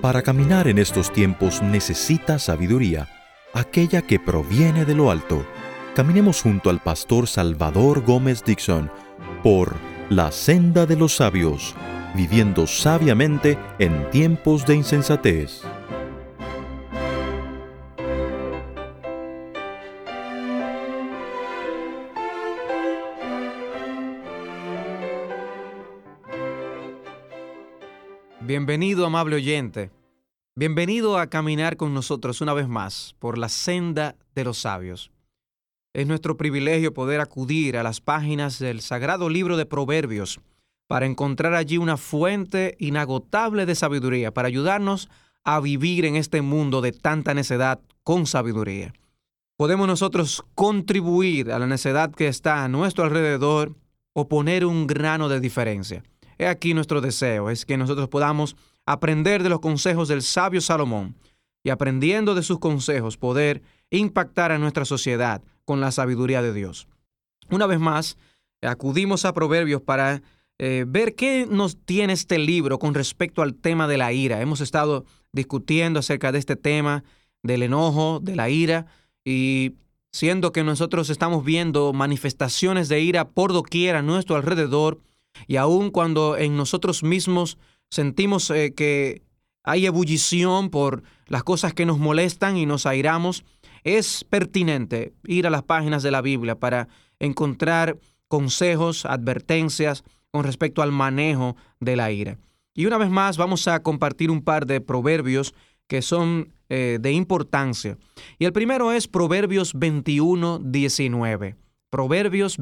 Para caminar en estos tiempos necesita sabiduría, aquella que proviene de lo alto. Caminemos junto al pastor Salvador Gómez Dixon por la senda de los sabios, viviendo sabiamente en tiempos de insensatez. Bienvenido, amable oyente. Bienvenido a caminar con nosotros una vez más por la senda de los sabios. Es nuestro privilegio poder acudir a las páginas del Sagrado Libro de Proverbios para encontrar allí una fuente inagotable de sabiduría para ayudarnos a vivir en este mundo de tanta necedad con sabiduría. Podemos nosotros contribuir a la necedad que está a nuestro alrededor o poner un grano de diferencia. He aquí nuestro deseo, es que nosotros podamos aprender de los consejos del sabio Salomón y aprendiendo de sus consejos poder impactar a nuestra sociedad con la sabiduría de Dios. Una vez más, acudimos a Proverbios para ver qué nos tiene este libro con respecto al tema de la ira. Hemos estado discutiendo acerca de este tema, del enojo, de la ira, y siendo que nosotros estamos viendo manifestaciones de ira por doquier a nuestro alrededor, y aun cuando en nosotros mismos sentimos que hay ebullición por las cosas que nos molestan y nos airamos, es pertinente ir a las páginas de la Biblia para encontrar consejos, advertencias con respecto al manejo de la ira. Y una vez más vamos a compartir un par de proverbios que son de importancia. Y el primero es Proverbios 21:19. Proverbios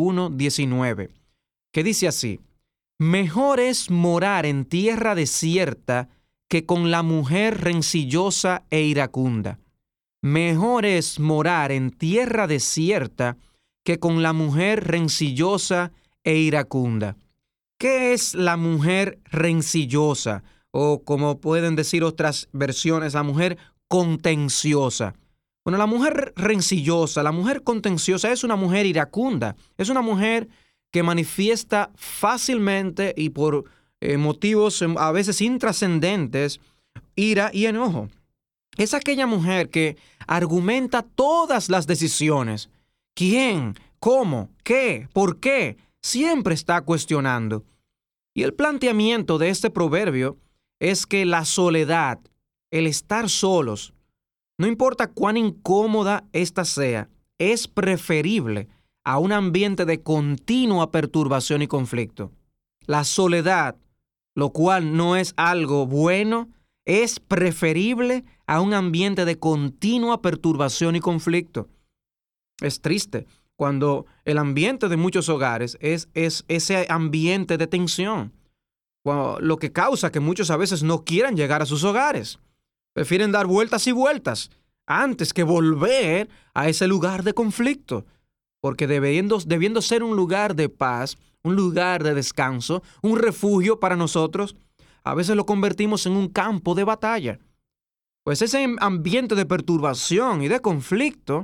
21:19. Que dice así: mejor es morar en tierra desierta que con la mujer rencillosa e iracunda. Mejor es morar en tierra desierta que con la mujer rencillosa e iracunda. ¿Qué es la mujer rencillosa? O como pueden decir otras versiones, la mujer contenciosa. Bueno, la mujer rencillosa, la mujer contenciosa es una mujer iracunda, es una mujer que manifiesta fácilmente y por motivos a veces intrascendentes ira y enojo. Es aquella mujer que argumenta todas las decisiones. ¿Quién? ¿Cómo? ¿Qué? ¿Por qué? Siempre está cuestionando. Y el planteamiento de este proverbio es que la soledad, el estar solos, no importa cuán incómoda ésta sea, es preferible a un ambiente de continua perturbación y conflicto. La soledad, lo cual no es algo bueno, es preferible a un ambiente de continua perturbación y conflicto. Es triste cuando el ambiente de muchos hogares es ese ambiente de tensión, lo que causa que muchos a veces no quieran llegar a sus hogares. Prefieren dar vueltas y vueltas antes que volver a ese lugar de conflicto. Porque debiendo ser un lugar de paz, un lugar de descanso, un refugio para nosotros, a veces lo convertimos en un campo de batalla. Pues ese ambiente de perturbación y de conflicto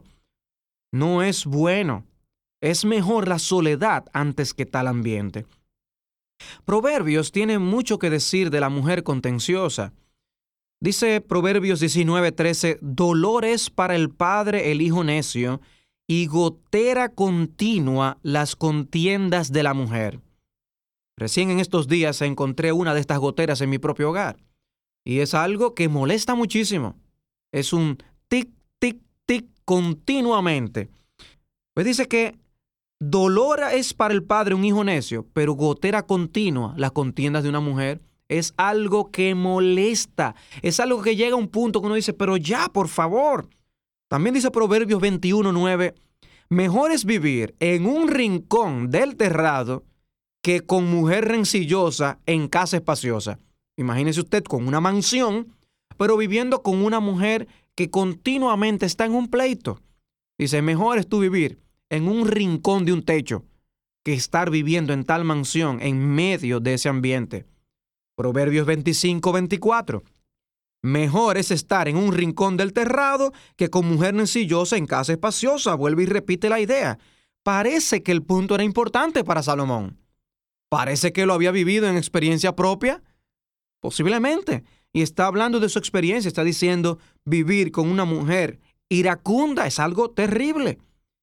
no es bueno. Es mejor la soledad antes que tal ambiente. Proverbios tiene mucho que decir de la mujer contenciosa. Dice Proverbios 19:13, dolor es para el padre el hijo necio, y gotera continua las contiendas de la mujer. Recién en estos días encontré una de estas goteras en mi propio hogar. Y es algo que molesta muchísimo. Es un tic, tic, tic continuamente. Pues dice que dolor es para el padre un hijo necio, pero gotera continua las contiendas de una mujer es algo que molesta. Es algo que llega a un punto que uno dice, pero ya, por favor. También dice Proverbios 21:9, mejor es vivir en un rincón del terrado que con mujer rencillosa en casa espaciosa. Imagínese usted con una mansión, pero viviendo con una mujer que continuamente está en un pleito. Dice, mejor es tú vivir en un rincón de un techo que estar viviendo en tal mansión en medio de ese ambiente. Proverbios 25:24. Mejor es estar en un rincón del terrado que con mujer rencillosa en casa espaciosa. Vuelve y repite la idea. Parece que el punto era importante para Salomón. Parece que lo había vivido en experiencia propia. Posiblemente. Y está hablando de su experiencia. Está diciendo, vivir con una mujer iracunda es algo terrible.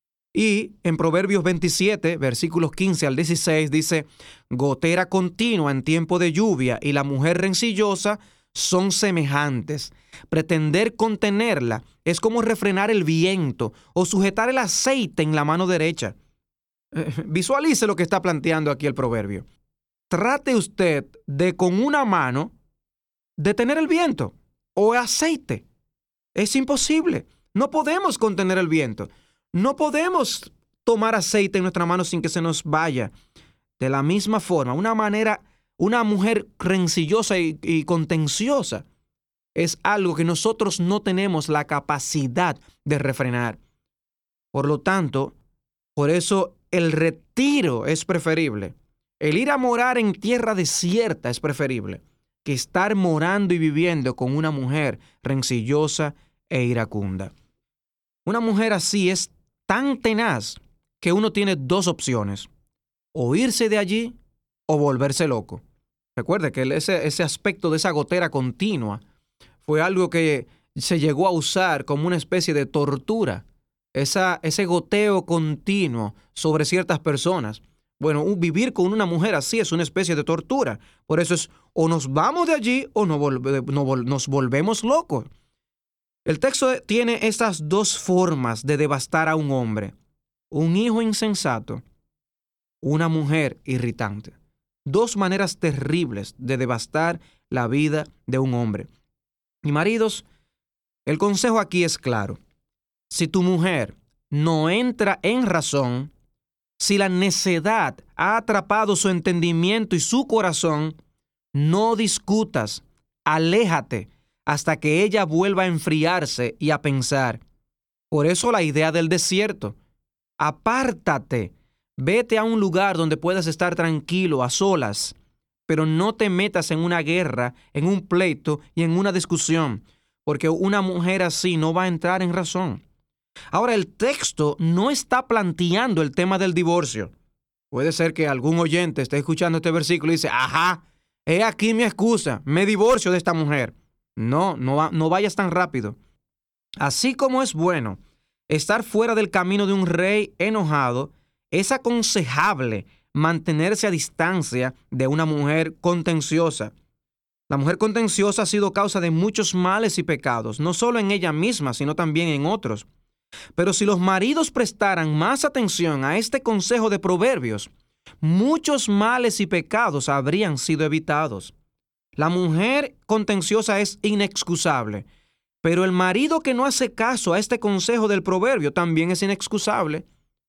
Y en Proverbios 27, versículos 15 al 16, dice, gotera continua en tiempo de lluvia y la mujer rencillosa son semejantes. Pretender contenerla es como refrenar el viento o sujetar el aceite en la mano derecha. Visualice lo que está planteando aquí el proverbio. Trate usted de con una mano detener el viento o aceite. Es imposible. No podemos contener el viento. No podemos tomar aceite en nuestra mano sin que se nos vaya. De la misma forma, una mujer rencillosa y contenciosa es algo que nosotros no tenemos la capacidad de refrenar. Por lo tanto, por eso el retiro es preferible. El ir a morar en tierra desierta es preferible que estar morando y viviendo con una mujer rencillosa e iracunda. Una mujer así es tan tenaz que uno tiene dos opciones: o irse de allí o volverse loco. Recuerde que ese aspecto de esa gotera continua fue algo que se llegó a usar como una especie de tortura. Ese goteo continuo sobre ciertas personas. Bueno, vivir con una mujer así es una especie de tortura. Por eso es o nos vamos de allí o nos volvemos locos. El texto tiene estas dos formas de devastar a un hombre: un hijo insensato, una mujer irritante. Dos maneras terribles de devastar la vida de un hombre. Y maridos, el consejo aquí es claro. Si tu mujer no entra en razón, si la necedad ha atrapado su entendimiento y su corazón, no discutas, aléjate hasta que ella vuelva a enfriarse y a pensar. Por eso la idea del desierto. Apártate, vete a un lugar donde puedas estar tranquilo, a solas, pero no te metas en una guerra, en un pleito y en una discusión, porque una mujer así no va a entrar en razón. Ahora, el texto no está planteando el tema del divorcio. Puede ser que algún oyente esté escuchando este versículo y dice, ajá, he aquí mi excusa, me divorcio de esta mujer. No vayas tan rápido. Así como es bueno estar fuera del camino de un rey enojado, es aconsejable mantenerse a distancia de una mujer contenciosa. La mujer contenciosa ha sido causa de muchos males y pecados, no solo en ella misma, sino también en otros. Pero si los maridos prestaran más atención a este consejo de Proverbios, muchos males y pecados habrían sido evitados. La mujer contenciosa es inexcusable, pero el marido que no hace caso a este consejo del proverbio también es inexcusable.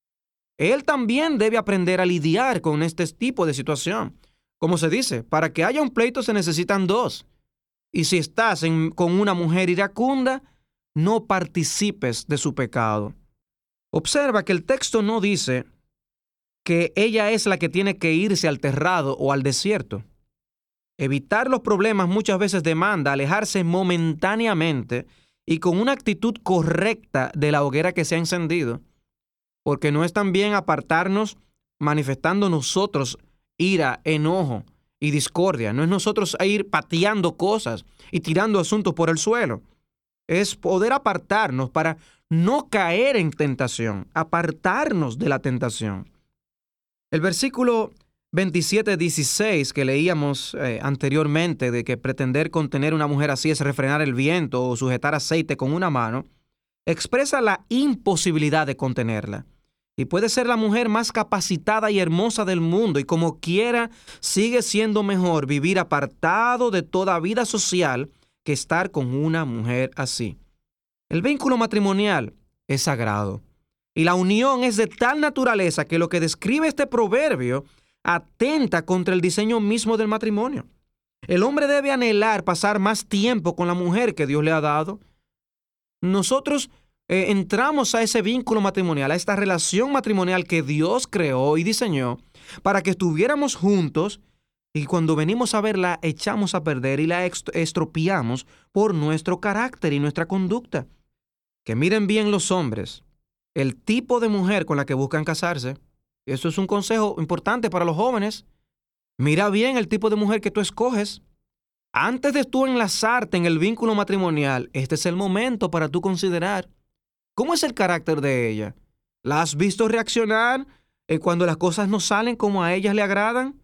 Él también debe aprender a lidiar con este tipo de situación. Como se dice, para que haya un pleito se necesitan dos. Y si estás con una mujer iracunda, no participes de su pecado. Observa que el texto no dice que ella es la que tiene que irse al terrado o al desierto. Evitar los problemas muchas veces demanda alejarse momentáneamente y con una actitud correcta de la hoguera que se ha encendido, porque no es también apartarnos manifestando nosotros ira, enojo y discordia. No es nosotros ir pateando cosas y tirando asuntos por el suelo. Es poder apartarnos para no caer en tentación, apartarnos de la tentación. El versículo 27-16 que leíamos anteriormente, de que pretender contener una mujer así es refrenar el viento o sujetar aceite con una mano, expresa la imposibilidad de contenerla. Y puede ser la mujer más capacitada y hermosa del mundo, y como quiera sigue siendo mejor vivir apartado de toda vida social que estar con una mujer así. El vínculo matrimonial es sagrado, y la unión es de tal naturaleza que lo que describe este proverbio atenta contra el diseño mismo del matrimonio. El hombre debe anhelar pasar más tiempo con la mujer que Dios le ha dado. Nosotros entramos a ese vínculo matrimonial, a esta relación matrimonial que Dios creó y diseñó para que estuviéramos juntos, y cuando venimos a verla echamos a perder y la estropeamos por nuestro carácter y nuestra conducta. Que miren bien los hombres el tipo de mujer con la que buscan casarse. Eso es un consejo importante para los jóvenes. Mira bien el tipo de mujer que tú escoges. Antes de tú enlazarte en el vínculo matrimonial, este es el momento para tú considerar cómo es el carácter de ella. ¿La has visto reaccionar cuando las cosas no salen como a ellas le agradan?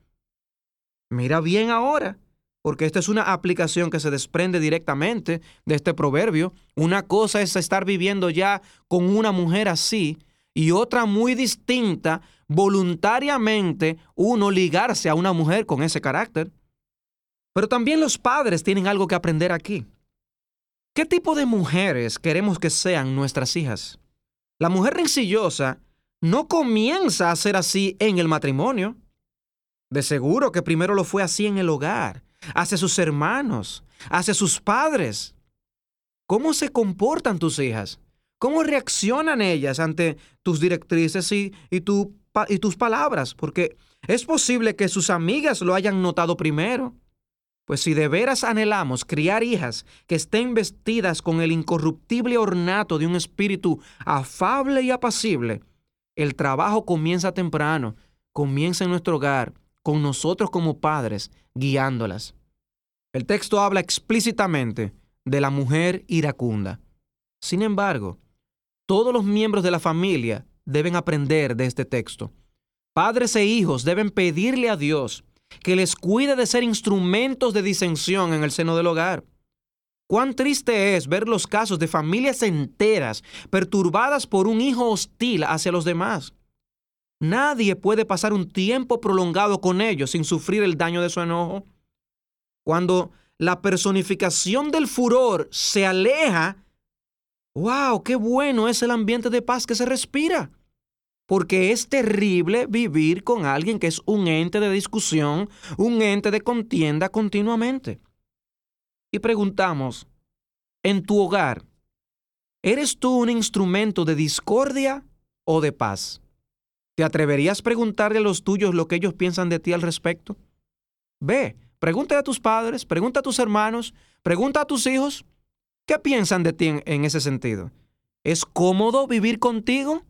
Mira bien ahora, porque esta es una aplicación que se desprende directamente de este proverbio. Una cosa es estar viviendo ya con una mujer así y otra muy distinta, voluntariamente uno ligarse a una mujer con ese carácter. Pero también los padres tienen algo que aprender aquí. ¿Qué tipo de mujeres queremos que sean nuestras hijas? La mujer rencillosa no comienza a ser así en el matrimonio. De seguro que primero lo fue así en el hogar, hacia sus hermanos, hacia sus padres. ¿Cómo se comportan tus hijas? ¿Cómo reaccionan ellas ante tus directrices y tus palabras? Porque es posible que sus amigas lo hayan notado primero. Pues si de veras anhelamos criar hijas que estén vestidas con el incorruptible ornato de un espíritu afable y apacible, el trabajo comienza temprano, comienza en nuestro hogar, con nosotros como padres, guiándolas. El texto habla explícitamente de la mujer iracunda. Sin embargo, todos los miembros de la familia deben aprender de este texto. Padres e hijos deben pedirle a Dios que les cuide de ser instrumentos de disensión en el seno del hogar. Cuán triste es ver los casos de familias enteras perturbadas por un hijo hostil hacia los demás. Nadie puede pasar un tiempo prolongado con ellos sin sufrir el daño de su enojo. Cuando la personificación del furor se aleja, ¡wow! ¡Qué bueno es el ambiente de paz que se respira! Porque es terrible vivir con alguien que es un ente de discusión, un ente de contienda continuamente. Y preguntamos, en tu hogar, ¿eres tú un instrumento de discordia o de paz? ¿Te atreverías a preguntarle a los tuyos lo que ellos piensan de ti al respecto? Ve, pregúntale a tus padres, pregunta a tus hermanos, pregunta a tus hijos. ¿Qué piensan de ti en ese sentido? ¿Es cómodo vivir contigo?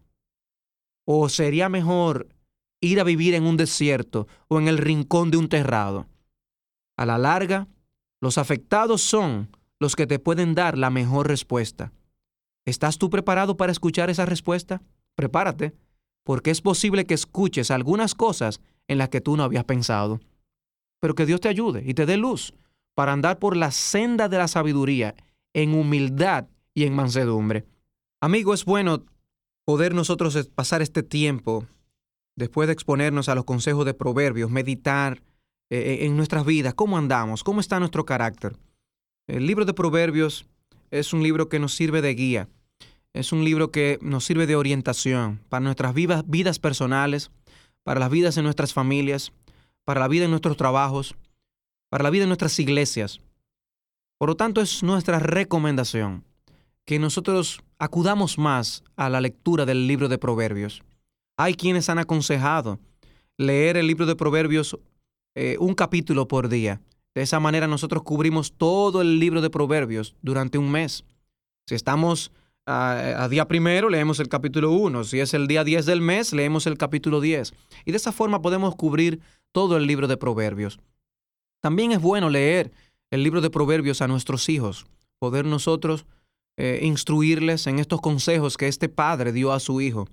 ¿O sería mejor ir a vivir en un desierto o en el rincón de un terrado? A la larga, los afectados son los que te pueden dar la mejor respuesta. ¿Estás tú preparado para escuchar esa respuesta? Prepárate, porque es posible que escuches algunas cosas en las que tú no habías pensado. Pero que Dios te ayude y te dé luz para andar por la senda de la sabiduría en humildad y en mansedumbre. Amigo, es bueno poder nosotros pasar este tiempo, después de exponernos a los consejos de Proverbios, meditar en nuestras vidas, cómo andamos, cómo está nuestro carácter. El libro de Proverbios es un libro que nos sirve de guía, es un libro que nos sirve de orientación para nuestras vidas personales, para las vidas en nuestras familias, para la vida en nuestros trabajos, para la vida en nuestras iglesias. Por lo tanto, es nuestra recomendación que nosotros acudamos más a la lectura del libro de Proverbios. Hay quienes han aconsejado leer el libro de Proverbios un capítulo por día. De esa manera nosotros cubrimos todo el libro de Proverbios durante un mes. Si estamos a día primero, leemos el capítulo 1. Si es el día 10 del mes, leemos el capítulo 10. Y de esa forma podemos cubrir todo el libro de Proverbios. También es bueno leer el libro de Proverbios a nuestros hijos, poder nosotros instruirles en estos consejos que este padre dio a su hijo.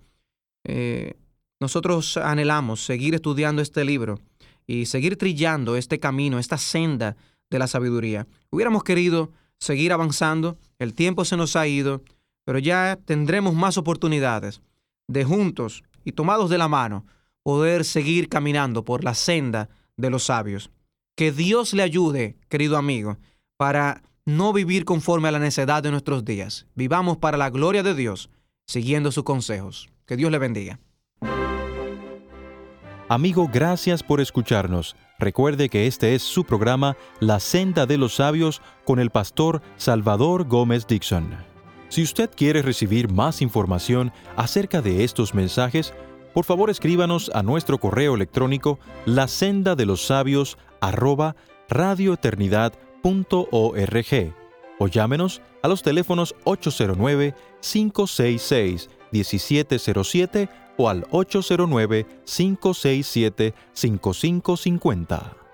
Nosotros anhelamos seguir estudiando este libro y seguir trillando este camino, esta senda de la sabiduría. Hubiéramos querido seguir avanzando, el tiempo se nos ha ido, pero ya tendremos más oportunidades de juntos y tomados de la mano poder seguir caminando por la senda de los sabios. Que Dios le ayude, querido amigo, para no vivir conforme a la necedad de nuestros días. Vivamos para la gloria de Dios, siguiendo sus consejos. Que Dios le bendiga. Amigo, gracias por escucharnos. Recuerde que este es su programa La Senda de los Sabios con el pastor Salvador Gómez Dixon. Si usted quiere recibir más información acerca de estos mensajes, por favor escríbanos a nuestro correo electrónico lasendadelosabios@radioeternidad.org o llámenos a los teléfonos 809-566-1707 o al 809-567-5550.